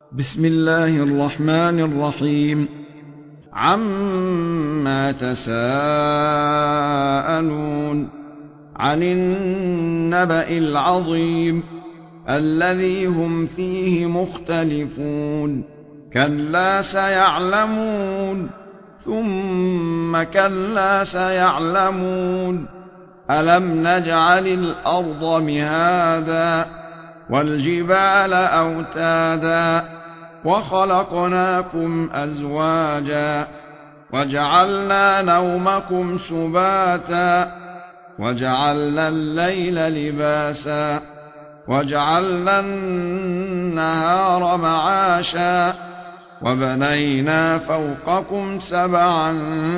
بسم الله الرحمن الرحيم. عما تساءلون؟ عن النبأ العظيم الذي هم فيه مختلفون. كلا سيعلمون ثم كلا سيعلمون. ألم نجعل الأرض مهادا والجبال أوتادا وخلقناكم أزواجا وجعلنا نومكم سباتا وجعلنا الليل لباسا وجعلنا النهار معاشا وبنينا فوقكم سبعا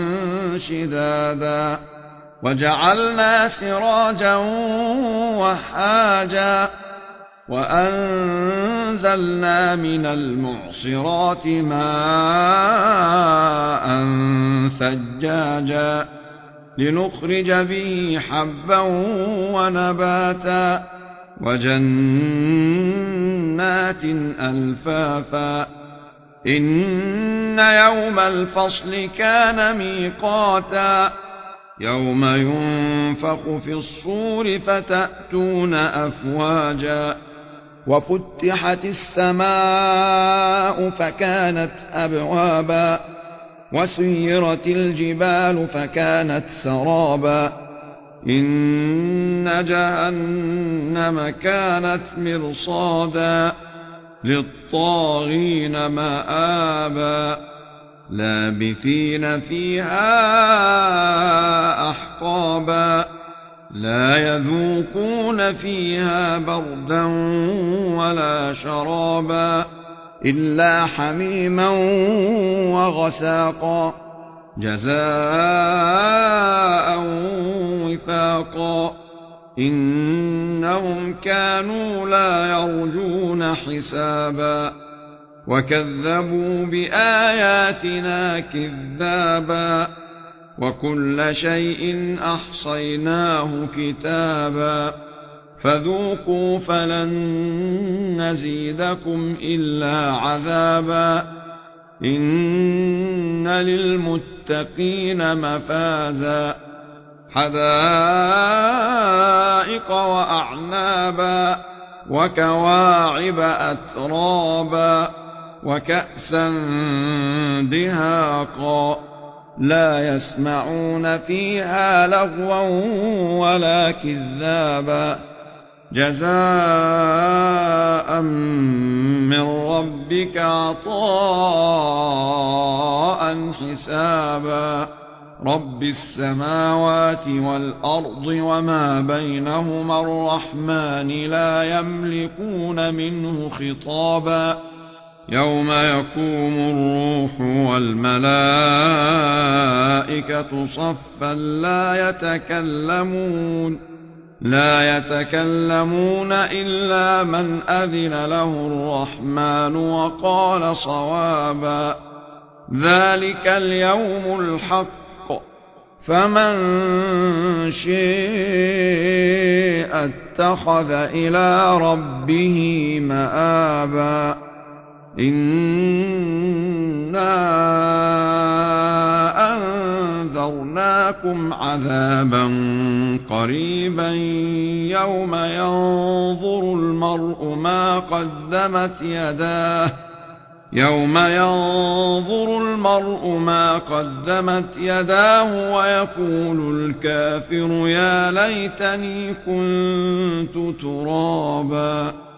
شدادا وجعلنا سراجا وهاجا وأنزلنا من المعصرات ماء ثجاجا لنخرج به حبا ونباتا وجنات ألفافا. إن يوم الفصل كان ميقاتا يوم ينفخ في الصور فتأتون أفواجا وفتحت السماء فكانت أبوابا وسيرت الجبال فكانت سرابا. إن جهنم كانت مرصادا للطاغين مآبا لابثين فيها أحقابا لا يذوقون فيها بردا ولا شرابا إلا حميما وغساقا جزاء وفاقا. إنهم كانوا لا يرجون حسابا وكذبوا بآياتنا كذابا وكل شيء أحصيناه كتابا فذوقوا فلن نزيدكم إلا عذابا. إن للمتقين مفازا حدائق وأعنابا وكواعب أترابا وكأسا دهاقا لا يسمعون فيها لغوا ولا كذابا جزاء من ربك عطاء حسابا. رب السماوات والأرض وما بينهما الرحمن لا يملكون منه خطابا. يوم يقوم الروح والملائكة صفا لا يتكلمون إلا من أذن له الرحمن وقال صوابا. ذلك اليوم الحق فمن شاء اتخذ إلى ربه مآبا. إنا أنذرناكم عذابا قريبا يوم ينظر المرء ما قدمت يداه ويقول الكافر يا ليتني كنت ترابا.